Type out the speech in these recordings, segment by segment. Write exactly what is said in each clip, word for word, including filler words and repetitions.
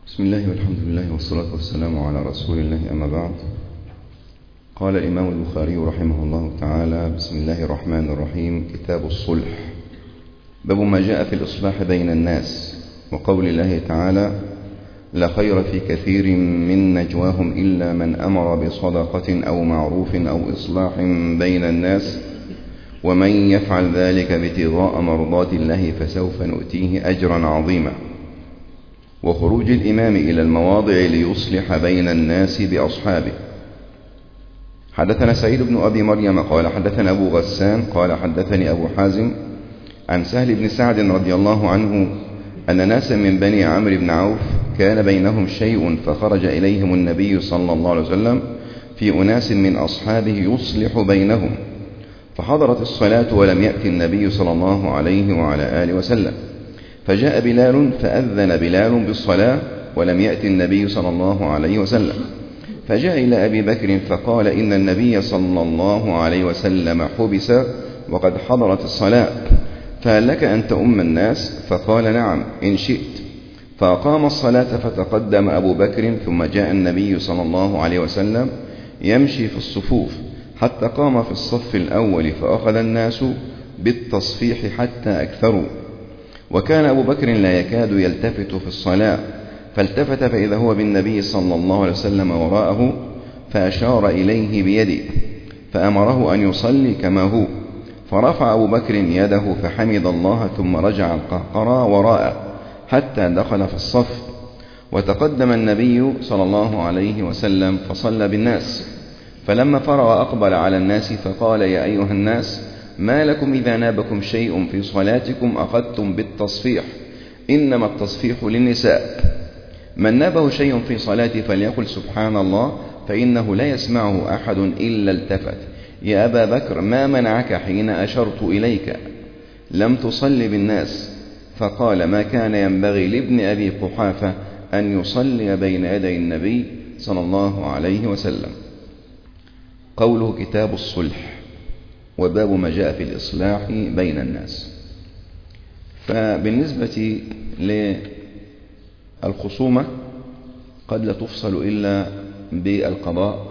بسم الله والحمد لله والصلاة والسلام على رسول الله، أما بعد. قال الإمام البخاري رحمه الله تعالى: بسم الله الرحمن الرحيم. كتاب الصلح، باب ما جاء في الإصلاح بين الناس، وقول الله تعالى: لا خير في كثير من نجواهم إلا من أمر بصدقة أو معروف أو إصلاح بين الناس ومن يفعل ذلك ابتغاء مرضات الله فسوف نؤتيه أجرا عظيما. وخروج الإمام إلى المواضع ليصلح بين الناس بأصحابه. حدثنا سعيد بن أبي مريم قال حدثنا أبو غسان قال حدثني أبو حازم عن سهل بن سعد رضي الله عنه أن ناسا من بني عمرو بن عوف كان بينهم شيء، فخرج إليهم النبي صلى الله عليه وسلم في أناس من أصحابه يصلح بينهم، فحضرت الصلاة ولم يأتي النبي صلى الله عليه وعلى آله وسلم، فجاء بلال فأذن بلال بالصلاة ولم يأتي النبي صلى الله عليه وسلم، فجاء إلى أبي بكر فقال: إن النبي صلى الله عليه وسلم حبس وقد حضرت الصلاة، فهل لك أن تؤم الناس؟ فقال: نعم إن شئت. فأقام الصلاة فتقدم أبو بكر، ثم جاء النبي صلى الله عليه وسلم يمشي في الصفوف حتى قام في الصف الأول، فأخذ الناس بالتصفيح حتى أكثروا، وكان أبو بكر لا يكاد يلتفت في الصلاة، فالتفت فإذا هو بالنبي صلى الله عليه وسلم وراءه، فأشار إليه بيده فأمره أن يصلي كما هو، فرفع أبو بكر يده فحمد الله، ثم رجع القهقرى وراءه حتى دخل في الصف، وتقدم النبي صلى الله عليه وسلم فصلى بالناس، فلما فرغ أقبل على الناس فقال: يا أيها الناس، ما لكم إذا نابكم شيء في صلاتكم أخذتم بالتصفيح، إنما التصفيح للنساء، من نابه شيء في صلاته فليقل سبحان الله، فإنه لا يسمعه أحد إلا التفت. يا أبا بكر، ما منعك حين أشرت إليك لم تصل بالناس؟ فقال: ما كان ينبغي لابن أبي قحافة أن يصلي بين يدي النبي صلى الله عليه وسلم. قوله كتاب الصلح، وباب ما جاء في الإصلاح بين الناس. فبالنسبة للخصومة قد لا تفصل إلا بالقضاء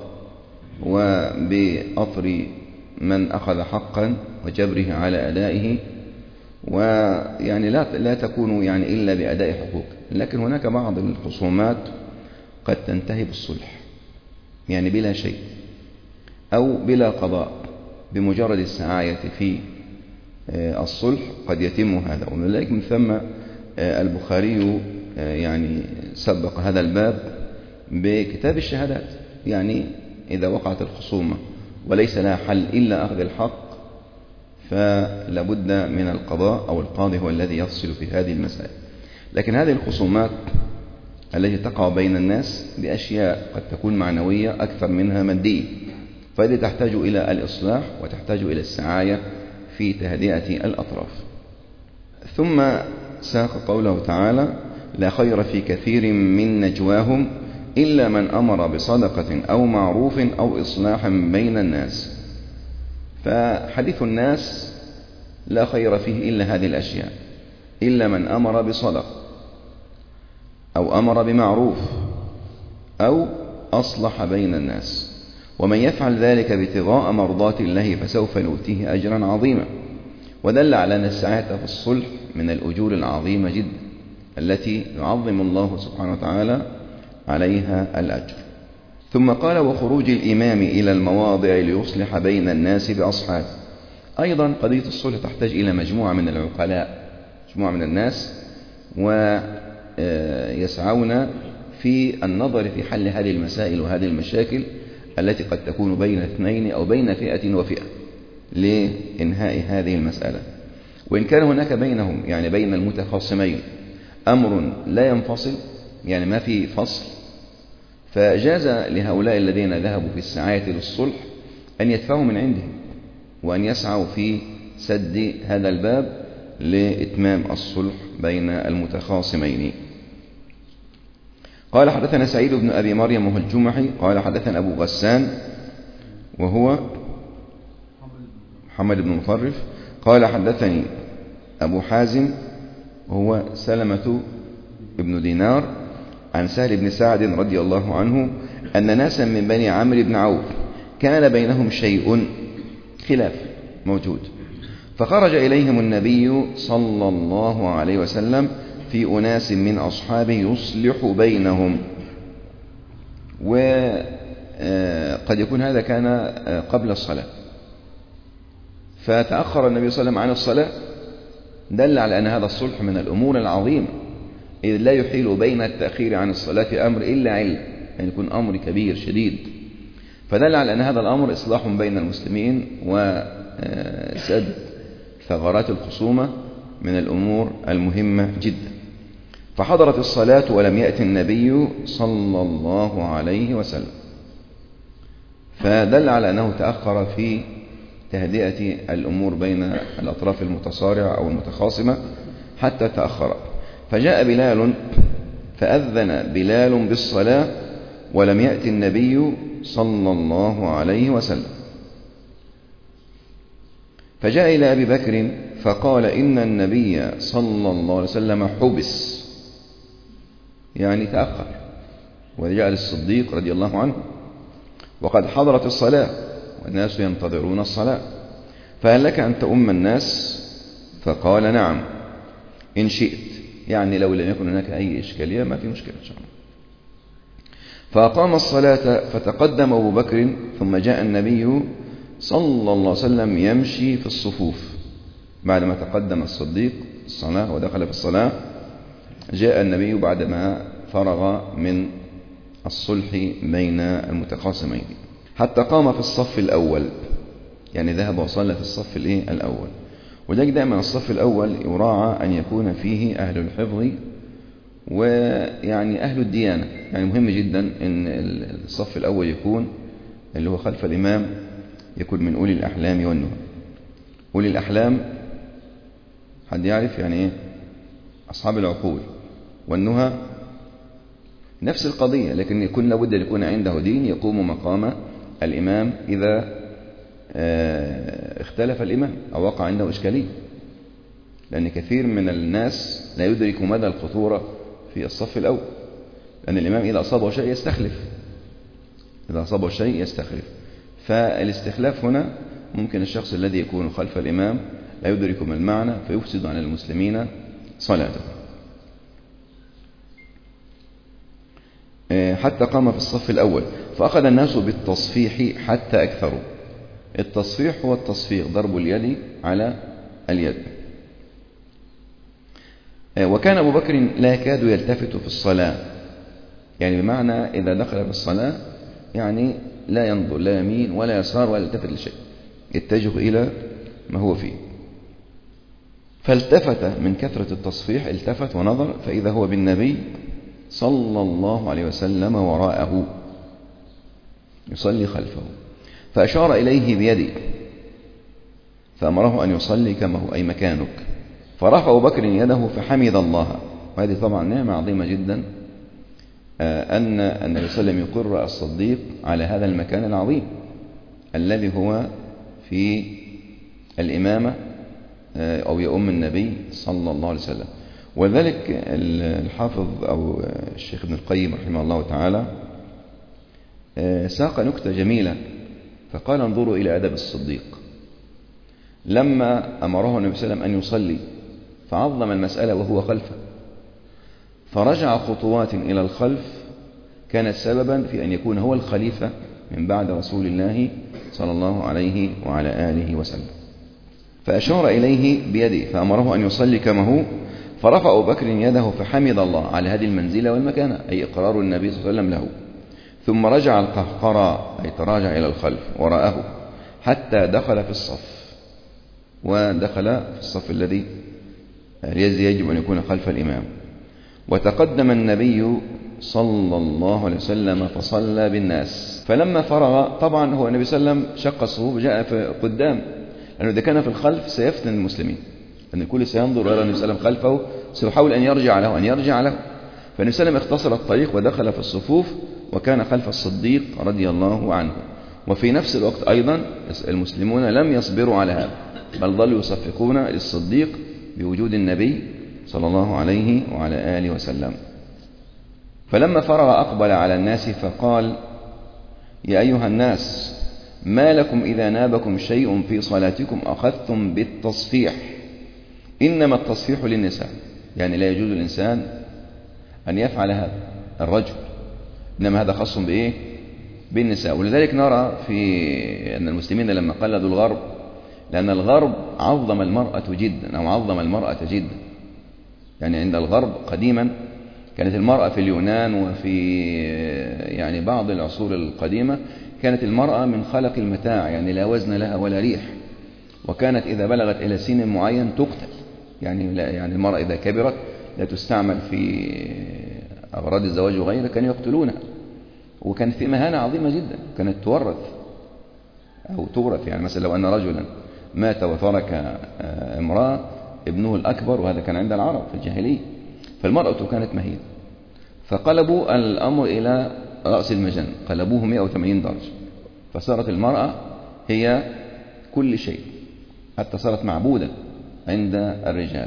وبأطر من أخذ حقا وجبره على أدائه، ويعني لا لا تكون يعني إلا بأداء حقوق. لكن هناك بعض الخصومات قد تنتهي بالصلح، يعني بلا شيء أو بلا قضاء، بمجرد السعاية في الصلح قد يتم هذا. ولذلك من ثم البخاري يعني سبق هذا الباب بكتاب الشهادات، يعني إذا وقعت الخصومة وليس لها حل إلا أخذ الحق فلابد من القضاء، أو القاضي هو الذي يفصل في هذه المسائل. لكن هذه الخصومات التي تقع بين الناس بأشياء قد تكون معنوية أكثر منها مادية، فهذه تحتاج إلى الإصلاح وتحتاج إلى السعاية في تهدئة الأطراف. ثم ساق قوله تعالى: لا خير في كثير من نجواهم إلا من أمر بصدقة أو معروف أو إصلاح بين الناس. فحديث الناس لا خير فيه إلا هذه الأشياء: إلا من أمر بصدقة أو أمر بمعروف أو أصلح بين الناس، ومن يفعل ذلك ابتغاء مرضات الله فسوف نؤتيه أجرا عظيما. ودل على أن السعادة في الصلح من الأجور العظيمة جدا التي يعظم الله سبحانه وتعالى عليها الأجر. ثم قال: وخروج الإمام إلى المواضع ليصلح بين الناس بأصحابه. أيضا قضية الصلح تحتاج إلى مجموعة من العقلاء، مجموعة من الناس، ويسعون في النظر في حل هذه المسائل وهذه المشاكل التي قد تكون بين اثنين أو بين فئة وفئة لإنهاء هذه المسألة. وإن كان هناك بينهم، يعني بين المتخاصمين، أمر لا ينفصل، يعني ما في فصل، فجاز لهؤلاء الذين ذهبوا في السعاية للصلح أن يدفعوا من عندهم وأن يسعوا في سد هذا الباب لإتمام الصلح بين المتخاصمين. قال: حدثنا سعيد بن أبي مريم وهو الجمحي قال حدثنا أبو غسان وهو محمد بن مطرف قال حدثني أبو حازم وهو سلمة ابن دينار عن سهل بن سعد رضي الله عنه أن ناسا من بني عمرو بن عوف كان بينهم شيء خلاف موجود، فخرج إليهم النبي صلى الله عليه وسلم في أناس من أصحابه يصلح بينهم. وقد يكون هذا كان قبل الصلاة، فتأخر النبي صلى الله عليه وسلم عن الصلاة، دل على أن هذا الصلح من الأمور العظيمة، إذ لا يحيل بين التأخير عن الصلاة أمر إلا علم، يعني يكون أمر كبير شديد، فدل على أن هذا الأمر إصلاح بين المسلمين وسد ثغرات الخصومة من الأمور المهمة جدا. فحضرت الصلاة ولم يأتي النبي صلى الله عليه وسلم، فدل على أنه تأخر في تهدئة الأمور بين الأطراف المتصارعة أو المتخاصمة حتى تأخر. فجاء بلال فأذن بلال بالصلاة ولم يأتي النبي صلى الله عليه وسلم، فجاء إلى أبي بكر فقال إن النبي صلى الله عليه وسلم حبس، يعني تأخر، وجاء للصديق رضي الله عنه وقد حضرت الصلاة والناس ينتظرون الصلاة، فهل لك أن تؤم الناس؟ فقال نعم إن شئت، يعني لو لم يكن هناك أي إشكالية ما في مشكلة إن شاء الله. فأقام الصلاة فتقدم أبو بكر، ثم جاء النبي صلى الله عليه وسلم يمشي في الصفوف. بعدما تقدم الصديق الصلاة ودخل في الصلاة، جاء النبي بعدما فرغ من الصلح بين المتخاصمين حتى قام في الصف الأول، يعني ذهب وصلى في الصف الأول. وده دائما الصف الأول يراعى أن يكون فيه أهل الحفظ ويعني أهل الديانة، يعني مهم جدا أن الصف الأول يكون اللي هو خلف الإمام يكون من أولي الأحلام والنهى. أولي الأحلام حد يعرف يعني إيه؟ أصحاب العقول. والنهى نفس القضية، لكن يكون لابد أن يكون عنده دين يقوم مقام الإمام إذا اختلف الإمام أو وقع عنده إشكالية، لأن كثير من الناس لا يدرك مدى الخطورة في الصف الأول، لأن الإمام إذا أصابه شيء يستخلف إذا أصابه شيء يستخلف فالاستخلاف هنا ممكن الشخص الذي يكون خلف الإمام لا يدرك ما المعنى فيفسد على المسلمين صلاته. حتى قام في الصف الأول، فأخذ الناس بالتصفيح حتى أكثروا. التصفيح هو التصفيق، ضرب اليد على اليد. وكان أبو بكر لا يكاد يلتفت في الصلاة، يعني بمعنى إذا دخل في الصلاة يعني لا ينظر لا يمين ولا يسار ولا يلتفت لشيء، يتجه إلى ما هو فيه. فالتفت من كثرة التصفيح، التفت ونظر فإذا هو بالنبي صلى الله عليه وسلم وراءه يصلي خلفه، فأشار إليه بيده فأمره أن يصلي كما هو أي مكانك. فرفع أبو بكر يده فحمد الله، وهذه طبعا نعمة عظيمة جدا أن النبي صلى الله عليه وسلم يقر الصديق على هذا المكان العظيم الذي هو في الإمامة أو يؤم النبي صلى الله عليه وسلم. وذلك الحافظ أو الشيخ ابن القيم رحمه الله تعالى ساق نكتة جميلة، فقال انظروا إلى أدب الصديق لما أمره النبي صلى الله عليه وسلم أن يصلي فعظم المسألة وهو خلفه، فرجع خطوات إلى الخلف كانت سببا في أن يكون هو الخليفة من بعد رسول الله صلى الله عليه وعلى آله وسلم. فأشار إليه بيده فأمره أن يصلي كما هو، فرفع أبو بكر يده فحمد الله على هذه المنزلة والمكانة، أي إقرار النبي صلى الله عليه وسلم له. ثم رجع القهقرى أي تراجع إلى الخلف وراءه حتى دخل في الصف، ودخل في الصف الذي يجب أن يكون خلف الإمام. وتقدم النبي صلى الله عليه وسلم فصلى بالناس. فلما فرغ، طبعا هو النبي صلى الله عليه وسلم شق الصفوف جاء في قدام، لأنه إذا كان في الخلف سيفتن المسلمين، لأن الكل سينظر ويرى النبي صلى الله عليه وسلم خلفه سيحاول أن يرجع له أن يرجع له فالنبي صلى الله عليه وسلم اختصر الطريق ودخل في الصفوف وكان خلف الصديق رضي الله عنه. وفي نفس الوقت أيضا المسلمون لم يصبروا على هذا، بل ظلوا يصفقون للصديق بوجود النبي صلى الله عليه وعلى آله وسلم. فلما فرغ أقبل على الناس فقال: يا أيها الناس، ما لكم إذا نابكم شيء في صلاتكم أخذتم بالتصفيح؟ إنما التصفيح للنساء. يعني لا يجوز الإنسان أن يفعل هذا الرجل، إنما هذا خاص بإيه؟ بالنساء. ولذلك نرى في أن المسلمين لما قلدوا الغرب، لأن الغرب عظم المرأة جدا أو عظم المرأة جدا. يعني عند الغرب قديما كانت المرأة في اليونان وفي يعني بعض العصور القديمة كانت المرأة من خلق المتاع، يعني لا وزن لها ولا ريح، وكانت إذا بلغت إلى سن معين تقتل. يعني لا يعني المرأة إذا كبرت لا تستعمل في أغراض الزواج وغيره، كانوا يقتلونها. وكانت في مهانة عظيمة جدا، كانت تورث أو تورث. يعني مثلا لو أن رجلا مات وترك امرأة ابنه الأكبر، وهذا كان عند العرب في الجاهلية، فالمرأة كانت مهينة، فقلبوا الأمر إلى رأس المجن، قلبوه مئة وثمانين درجة، فصارت المرأة هي كل شيء، حتى صارت معبودة عند الرجال.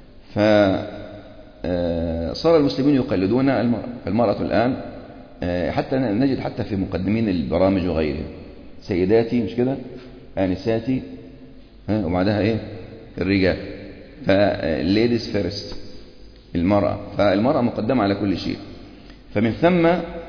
فصار المسلمين يقلدون المرأة. فالمرأة الآن حتى نجد حتى في مقدمين البرامج وغيرها سيداتي، مش كده، آنساتي، وبعدها إيه؟ الرجال. فالليديز فيرست، المرأة. فالمرأة مقدمة على كل شيء. فمن ثم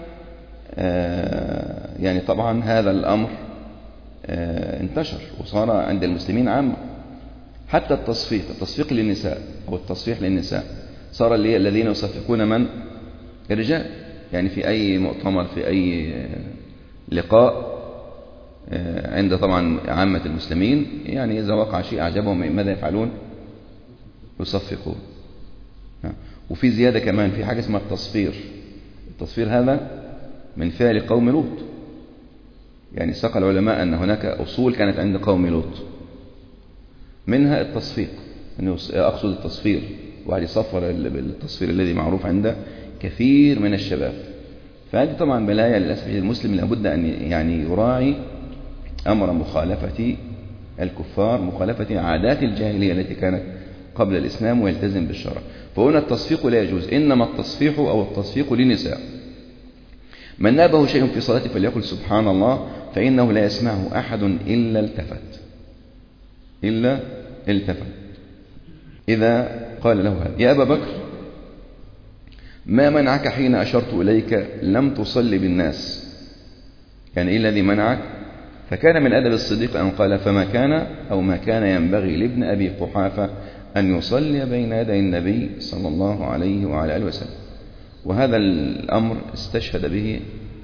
يعني طبعا هذا الأمر انتشر وصار عند المسلمين عامة. حتى التصفيق، التصفيق للنساء أو التصفيح للنساء، صار الذين يصفقون من؟ الرجال. يعني في أي مؤتمر، في أي لقاء عند طبعا عامة المسلمين، يعني إذا وقع شيء أعجبهم ماذا يفعلون؟ يصفقون. وفي زيادة كمان في حاجة اسمها التصفير. التصفير هذا من فعل قوم لوط. يعني ساق العلماء أن هناك أصول كانت عند قوم لوط، منها التصفيق، أقصد التصفير، واحد يصفر التصفير الذي معروف عند كثير من الشباب. فهذه طبعا بلايا للأسف. المسلم لابد أن يعني يراعي أمر مخالفة الكفار، مخالفة عادات الجاهلية التي كانت قبل الإسلام، ويلتزم بالشرع. فهنا التصفيق لا يجوز، إنما التصفيح أو التصفيق للنساء. من نابه شيء في صلاته فليقل سبحان الله، فإنه لا يسمعه أحد إلا التفت إلا التفت إذا قال له هذا: يا أبا بكر، ما منعك حين أشرت إليك لم تصلي بالناس؟ يعني إيه الذي منعك؟ فكان من أدب الصديق أن قال: فما كان أو ما كان ينبغي لابن أبي قحافة أن يصلي بين يدي النبي صلى الله عليه وعلى آله وسلم. وهذا الأمر استشهد به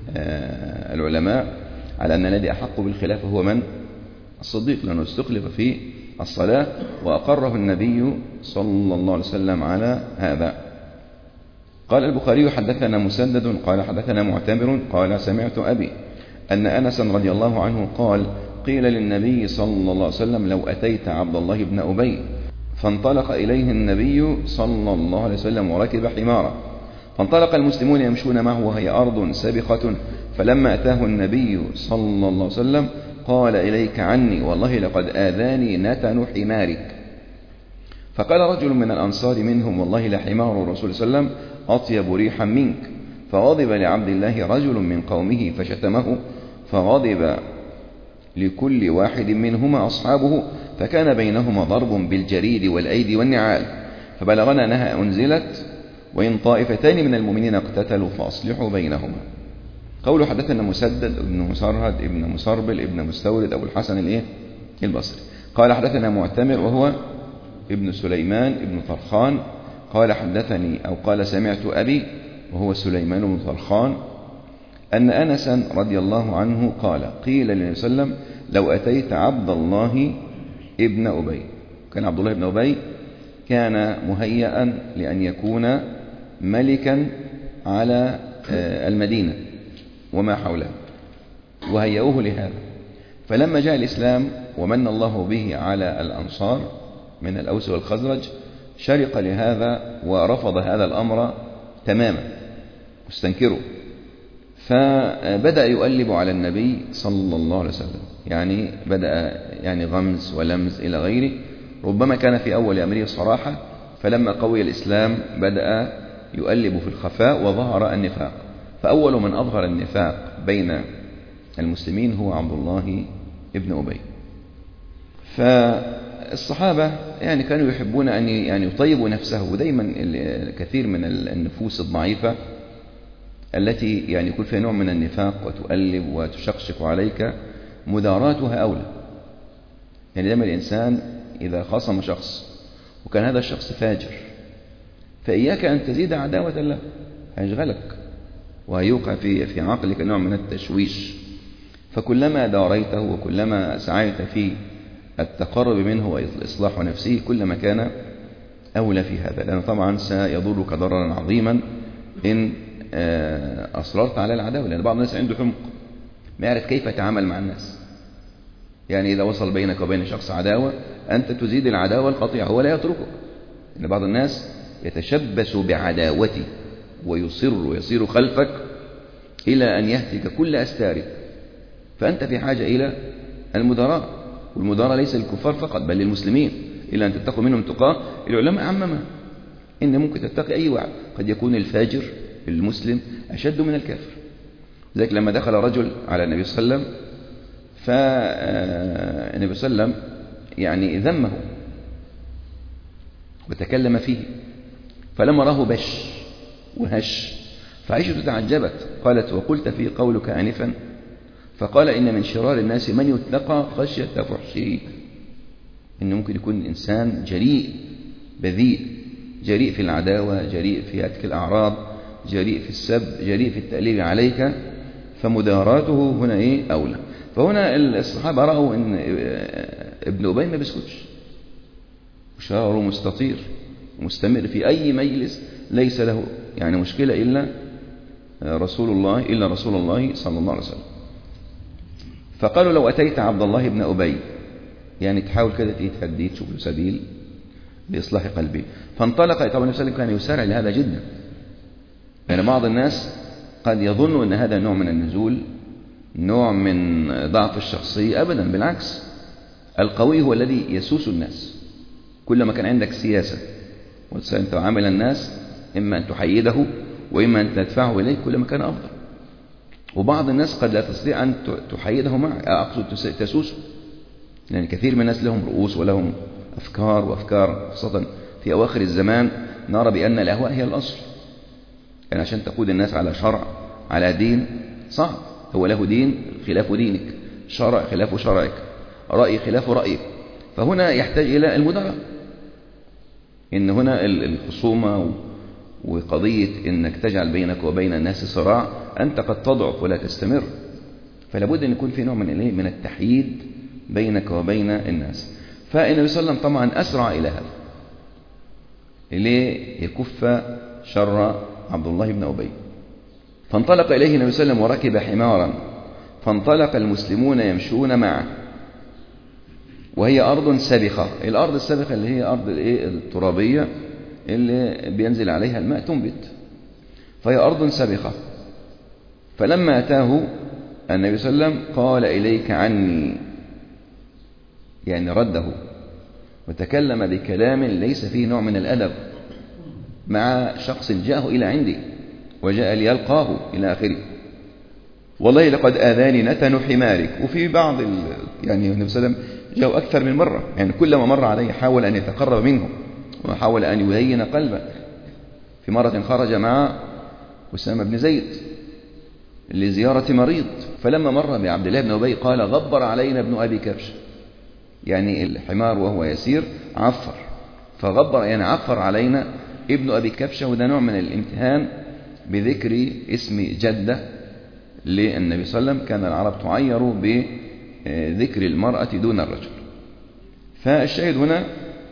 العلماء على أن الذي أحق بالخلافة هو من؟ الصديق، لأنه استخلف في الصلاة وأقره النبي صلى الله عليه وسلم على هذا. قال البخاري: حدثنا مسدد قال حدثنا معتمر قال سمعت أبي أن أنس رضي الله عنه قال: قيل للنبي صلى الله عليه وسلم: لو أتيت عبد الله بن أبي، فانطلق إليه النبي صلى الله عليه وسلم وركب حمارا، فانطلق المسلمون يمشون معه وهي أرض سبخة، فلما أتاه النبي صلى الله عليه وسلم قال: إليك عني، والله لقد آذاني نتن حمارك. فقال رجل من الأنصار منهم: والله لحمار الرسول صلى الله عليه وسلم أطيب ريحا منك. فغضب لعبد الله رجل من قومه فشتمه، فغضب لكل واحد منهما أصحابه، فكان بينهما ضرب بالجريد والأيدي والنعال. فبلغنا أنها أنزلت: وإن طائفتين من المؤمنين اقتتلوا فأصلحوا بينهما. قوله حدثنا مسدد ابن مسرهد ابن مسربل ابن مستورد أبو الحسن الإيه؟ البصري. قال حدثنا معتمر وهو ابن سليمان ابن طرخان قال حدثني أو قال سمعت أبي وهو سليمان بن طرخان أن أنسا رضي الله عنه قال: قيل للنبي صلى الله عليه وسلم: لو أتيت عبد الله ابن أبي. كان عبد الله بن أبي كان مهيئا لأن يكون ملكا على المدينة وما حولها، وهيئوه لهذا. فلما جاء الإسلام ومن الله به على الأنصار من الأوس والخزرج، شرق لهذا ورفض هذا الأمر تماما مستنكره، فبدأ يؤلب على النبي صلى الله عليه وسلم، يعني بدأ يعني غمز ولمز إلى غيره. ربما كان في أول أمره صراحة، فلما قوي الإسلام بدأ يؤلب في الخفاء وظهر النفاق. فأول من أظهر النفاق بين المسلمين هو عبد الله ابن أبي. فالصحابة يعني كانوا يحبون أن يعني يطيبوا نفسه، ودايما كثير من النفوس الضعيفة التي يعني يكون فيها نوع من النفاق وتؤلب وتشقشق عليك مداراتها أولى. يعني دائما الإنسان إذا خاصم شخص وكان هذا الشخص فاجر فإياك أن تزيد عداوة له، هيشغلك وهيوقع في في عقلك نوع من التشويش. فكلما داريته وكلما سعيت في التقرب منه وإصلاح نفسه كلما كان أولى في هذا، لأنه طبعا سيضرك ضررا عظيما إن أصررت على العداوة. لأن بعض الناس عنده حمق ما يعرف كيف يتعامل مع الناس. يعني إذا وصل بينك وبين شخص عداوة أنت تزيد العداوة القطيعة، هو لا يتركك. يعني بعض الناس يتشبث بعداوته ويصر ويصير خلفك إلى أن يهتك كل أستارك، فأنت في حاجة إلى المداراة. والمداراة ليس للكفار فقط بل للمسلمين، إلا أن تتقوا منهم تقاه. العلماء عمما إن ممكن تتقي أي واحد، قد يكون الفاجر المسلم أشد من الكافر. ذلك لما دخل رجل على النبي صلى الله عليه وسلم فالنبي صلى الله عليه وسلم يعني ذمه وتكلم فيه، فلما راه بش وهش فعائشة تعجبت قالت: وقلت في قولك آنفا؟ فقال: إن من شرار الناس من يتقى خشية فحشه. إنه ممكن يكون إنسان جريء بذيء، جريء في العداوة، جريء في هتك الأعراض، جريء في السب، جريء في التأليب عليك، فمداراته هنا إيه أولى. فهنا الصحابة رأوا إن ابن أبي ما بيسكتش، شراره مستطير ومستمر في أي مجلس، ليس له يعني مشكلة إلا رسول الله إلا رسول الله صلى الله عليه وسلم. فقالوا: لو أتيت عبد الله بن أبي، يعني تحاول كده تهديه تشوف له سبيل لإصلاح قلبه. فانطلق. طبعا النبي صلى الله عليه وسلم كان يسارع لهذا جدا، يعني بعض الناس قد يظن أن هذا نوع من النزول، نوع من ضعف الشخصية. أبدا، بالعكس، القوي هو الذي يسوس الناس. كلما كان عندك سياسة وأنت تعامل الناس إما أن تحيده وإما أن تدفعه إليك كلما كان أفضل. وبعض الناس قد لا تستطيع أن تحيده معك، أقصد تسوسه، لأن يعني كثير من الناس لهم رؤوس ولهم أفكار وأفكار، خاصة في أواخر الزمان نرى بأن الأهواء هي الأصل. يعني عشان تقود الناس على شرع على دين صعب. هو له دين خلاف دينك، شرع خلاف شرعك، رأي خلاف رأيك. فهنا يحتاج إلى المدراء. إن هنا الخصومة وقضية إنك تجعل بينك وبين الناس صراع، أنت قد تضعف ولا تستمر. فلا بد أن يكون في نوع من من التحييد بينك وبين الناس. فالنبي صلى الله عليه وسلم طبعا أسرع إلى هذا ليكف شر عبد الله بن أبي. فانطلق إليه النبي صلى الله عليه وسلم وركب حمارا، فانطلق المسلمون يمشون معه، وهي أرض سبخة. الأرض السبخة اللي هي أرض الترابية اللي بينزل عليها الماء تنبت، فهي أرض سبخة. فلما أتاه النبي صلى الله عليه وسلم قال: إليك عني، يعني رده وتكلم بكلام ليس فيه نوع من الأدب مع شخص جاءه إلى عندي وجاء ليلقاه إلى آخره. والله لقد آذاني نتن حمارك. وفي بعض ال... يعني النبي صلى الله عليه وسلم جاءوا أكثر من مرة، يعني كلما مر عليه حاول أن يتقرب منه وحاول أن يهين قلبه. في مرة خرج مع أسامة بن زيد لزيارة مريض، فلما مر بعبد الله بن أبي قال: غبر علينا ابن أبي كبش، يعني الحمار وهو يسير عفر، فغبر يعني عفر علينا ابن أبي كبشة. وده نوع من الامتهان بذكر اسم جدة للنبي صلى الله عليه وسلم. كان العرب تعير بذكر المرأة دون الرجل. فالشاهد هنا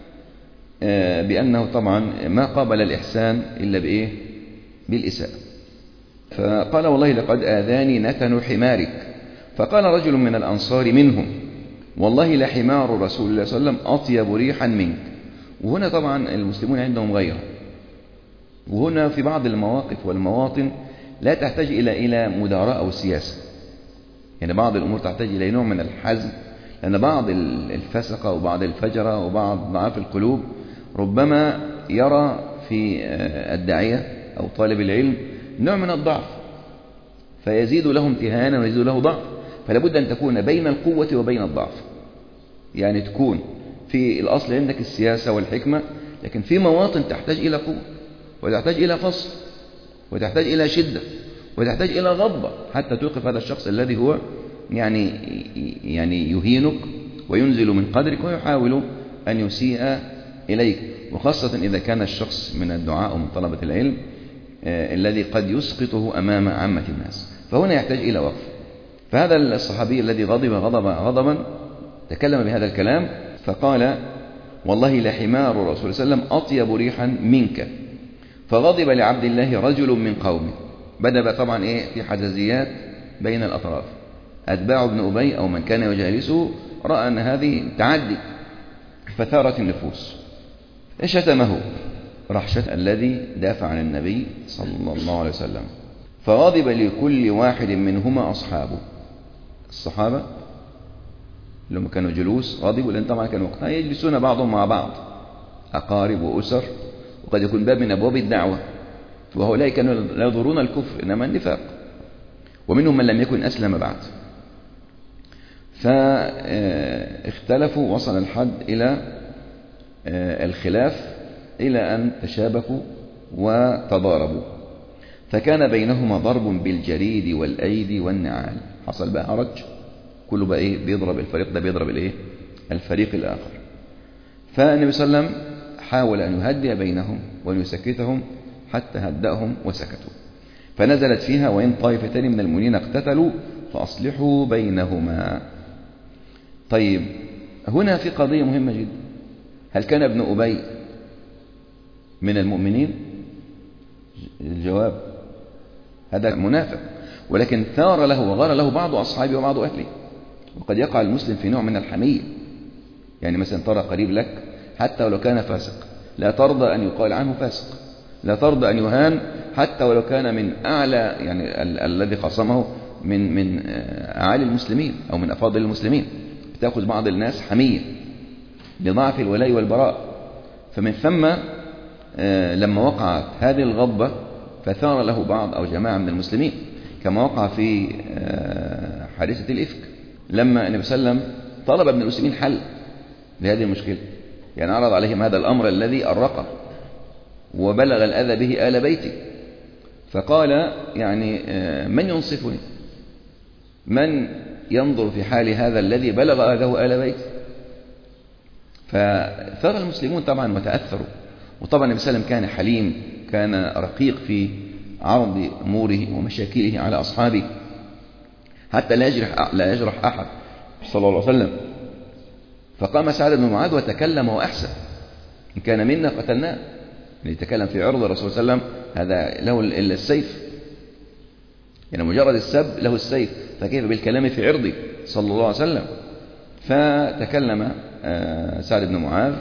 بأنه طبعا ما قابل الإحسان إلا بإيه؟ بالإساءة. فقال: والله لقد آذاني نتن حمارك. فقال رجل من الأنصار منهم: والله لحمار رسول الله صلى الله عليه وسلم أطيب ريحا منك. وهنا طبعا المسلمون عندهم غيره، وهنا في بعض المواقف والمواطن لا تحتاج إلى إلى مداراة أو سياسة. يعني بعض الأمور تحتاج إلى نوع من الحزم، لأن بعض الفسقة وبعض الفجرة وبعض ضعاف القلوب ربما يرى في الداعية أو طالب العلم نوع من الضعف، فيزيد له امتهانا ويزيد له ضعف، فلا بد أن تكون بين القوة وبين الضعف. يعني تكون في الأصل عندك السياسة والحكمة، لكن في مواطن تحتاج إلى قوة وتحتاج إلى فصل وتحتاج إلى شدة وتحتاج إلى غضبة حتى توقف هذا الشخص الذي هو يعني يعني يهينك وينزل من قدرك ويحاول أن يسيء إليك، وخاصة إذا كان الشخص من الدعاء ومن طلبة العلم آه الذي قد يسقطه أمام عامة الناس، فهنا يحتاج إلى وقف. فهذا الصحابي الذي غضب غضب غضبا تكلم بهذا الكلام فقال: والله لحمار الرسول صلى الله عليه وسلم أطيب ريحا منك. فغضب لعبد الله رجل من قومه. بدأ طبعا إيه في حزازيات بين الأطراف. أتباع ابن أبي أو من كان يجالسه رأى أن هذه تعدي، فثارت النفوس، شتمه، راح شتم الذي دافع عن النبي صلى الله عليه وسلم. فغضب لكل واحد منهما أصحابه، الصحابة لما كانوا جلوس غضبوا، لأن طبعا كانوا وقتها يجلسون بعضهم مع بعض، أقارب وأسر، وقد يكون باب من أبواب الدعوة، وهؤلاء كانوا لا يضرون الكفر إنما النفاق، ومنهم من لم يكن أسلم بعد. فاختلفوا، وصل الحد إلى الخلاف إلى أن تشابكوا وتضاربوا، فكان بينهما ضرب بالجريد والأيدي والنعال. حصل بقى هرج، كله بقى إيه بيضرب الفريق ده بيضرب الإيه الفريق الآخر. فالنبي صلى الله عليه وسلم حاول أن يهدئ بينهم وأن يسكتهم حتى هدأهم وسكتوا. فنزلت فيها: وإن طائفتان من المؤمنين اقتتلوا فأصلحوا بينهما. طيب هنا في قضية مهمة جدا: هل كان ابن أبي من المؤمنين؟ الجواب: هذا منافق، ولكن ثار له وغار له بعض أصحابه وبعض أهله. وقد يقع المسلم في نوع من الحمية، يعني مثلا ترى قريب لك حتى ولو كان فاسق، لا ترضى أن يقال عنه فاسق، لا ترضى أن يهان حتى ولو كان من أعلى، يعني ال- الذي خصمه من من أعالي المسلمين أو من أفاضل المسلمين. بتأخذ بعض الناس حمية لضعف الولاء والبراء. فمن ثم لما وقعت هذه الغضبة فثار له بعض أو جماعة من المسلمين، كما وقع في حادثة الإفك، لما النبي صلى الله عليه وسلم طلب ابن المسلمين حل لهذه المشكلة، يعني عرض عليهم هذا الأمر الذي أرقه وبلغ الأذى به آل بيتي، فقال: يعني من ينصفني؟ من ينظر في حال هذا الذي بلغ أذاه آل بيتي؟ فثار المسلمون طبعا وتأثروا. وطبعا النبي صلى الله عليه وسلم كان حليم، كان رقيق في عرض أموره ومشاكله على أصحابه، حتى لا يجرح لا يجرح أحد صلى الله عليه وسلم. فقام سعد بن معاذ وتكلم وأحسن: إن كان منا قتلناه. اللي يتكلم في عرض الرسول صلى الله عليه وسلم هذا له إلا السيف، يعني مجرد السب له السيف، فكيف بالكلام في عرضه صلى الله عليه وسلم؟ فتكلم سعد بن معاذ.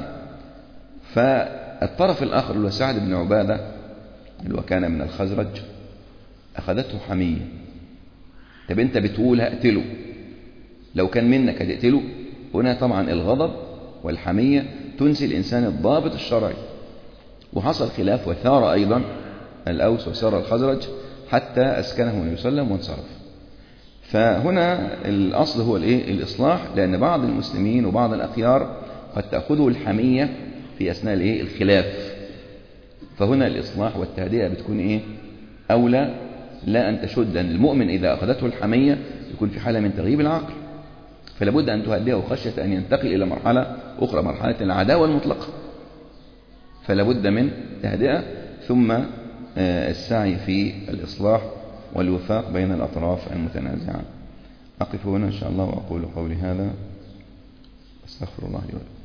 فالطرف الآخر اللي هو سعد بن عبادة اللي هو كان من الخزرج أخذته حمية. طب أنت بتقول هقتله، لو كان منك هتقتله؟ هنا طبعا الغضب والحمية تنسي الإنسان الضابط الشرعي. وحصل خلاف وثار أيضا الأوس وثار الخزرج حتى أسكنه النبي صلى الله عليه وسلم وانصرف. فهنا الأصل هو الإيه؟ الإصلاح، لأن بعض المسلمين وبعض الأخيار قد تأخذه الحمية في أثناء الإيه؟ الخلاف. فهنا الإصلاح والتهدئة بتكون إيه؟ أولى، لا أن تشد. أن المؤمن إذا أخذته الحمية يكون في حالة من تغييب العقل، فلا بد أن تهدئه خشية أن ينتقل إلى مرحلة أخرى، مرحلة العداوة المطلقة. فلا بد من تهدئة ثم السعي في الإصلاح والوفاق بين الأطراف المتنازعة. أقف هنا إن شاء الله وأقول قولي هذا، أستغفر الله لي ولكم.